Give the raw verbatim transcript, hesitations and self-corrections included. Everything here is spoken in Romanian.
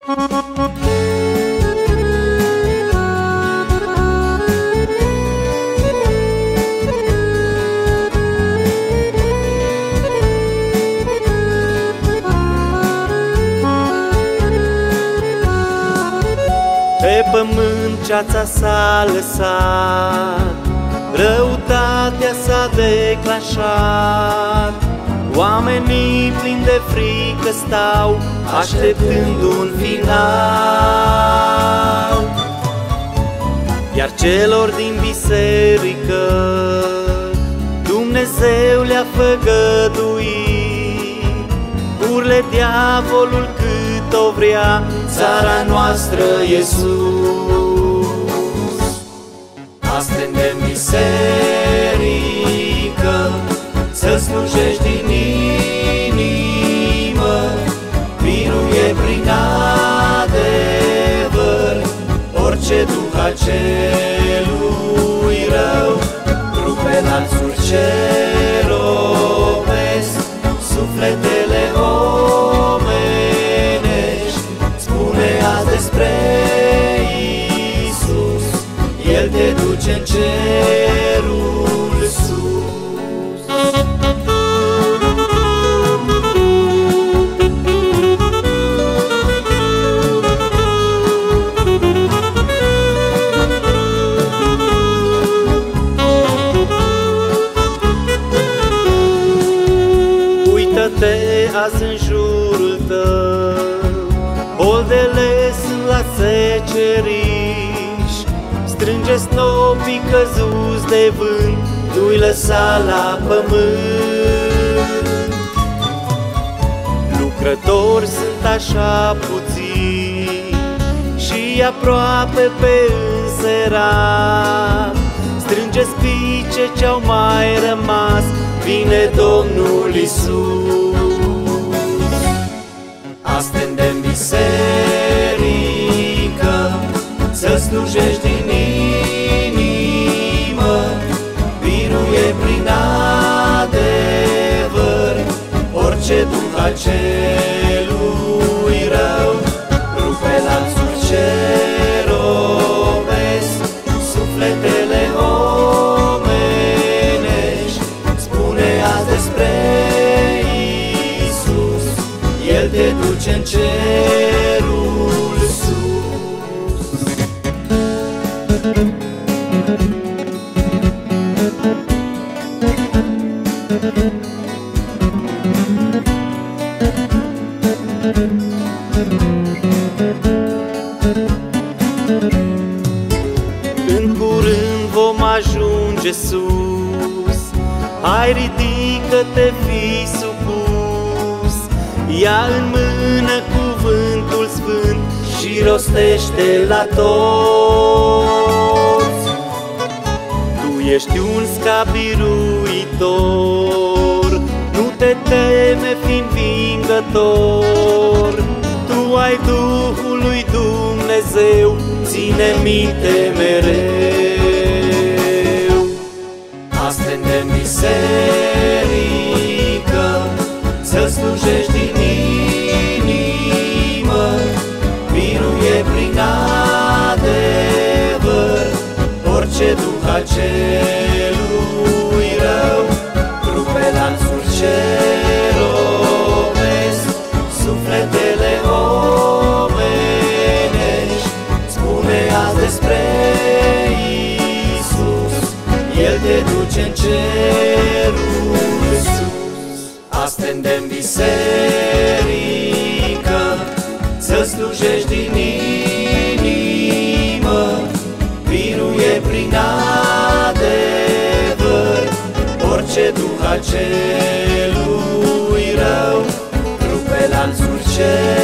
Pe pământ ceața s-a lăsat, răutatea s-a declanșat. Oamenii plini de frică stau, așteptând un final. Iar celor din biserică Dumnezeu le-a făgăduit, urle diavolul cât o vrea, țara noastră e sus. Azi în biserică să slujești din inimă, biruie prin adevăr orice duh al celui rău. Rupe lanțuri ce robesc sufletele omenești, spune azi despre Iisus, El te duce în cerul sus. Uită-te azi în jurul tău, boldele sunt la seceriș. Strânge snopii căzuți de vânt, nu-i lăsa la pământ. Lucrători sunt așa puțini și aproape pe înserat. Strânge spice ce-au mai rămas, vine Domnul Iisus. Azi în biserică să slujești din inimă, biruie prin adevăr orice duh al celui rău. Rupe lanțuri ce robesc sufletele omenești, spune azi despre Iisus, El te duce în cerul sus. În curând vom ajunge sus, hai ridică-te, fii supus. Ia în mână cuvântul sfânt și rostește la toți. Tu ești un scap biruitor, nu te teme, fi învingător. Tu ai Duhul lui Dumnezeu, ține minte mereu. Azi în biserică să slujești din inimă, biruie prin adevăr orice duh al celui rău. Rupe lanțuri ce robesc sufletele omenești, spune azi despre Iisus, El te duce în cerul sus. Azi în biserică să slujești din inimă, biruie prin adevăr orice duh al celui rău. Rupe lanțuri ce